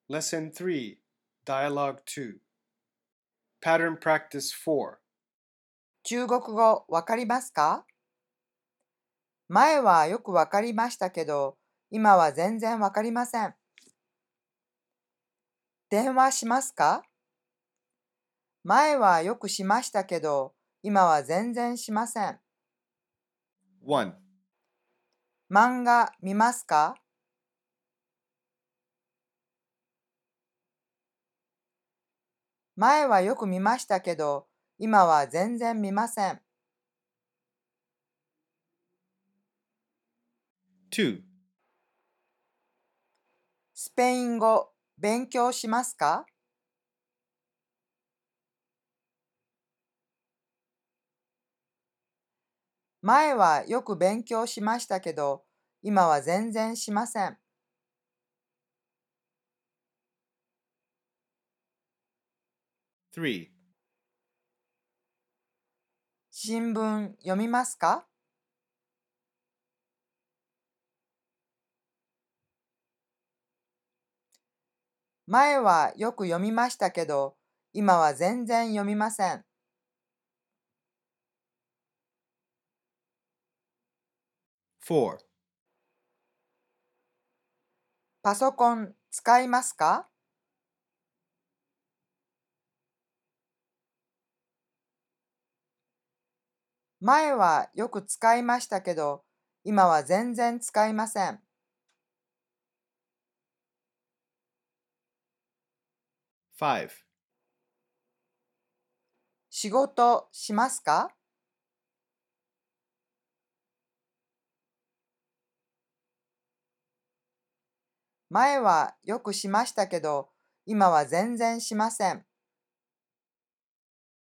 Lesson 3, Dialogue 2. Pattern Practice 4. 中国語わかりますか？前はよくわかりましたけど、今は全然わかりません。電話しますか？前はよくしましたけど、今は全然しません。 1. 漫画見ますか？前はよく見ましたけど、今は全然見ません。 2. スペイン語勉強しますか？前はよく勉強しましたけど、今は全然しません。 3. 新聞読みますか？前はよく読みましたけど、今は全然読みません。 4. パソコン使いますか？前はよく使いましたけど、今は全然使いません。 5. 仕事しますか？前はよくしましたけど、今は全然しません。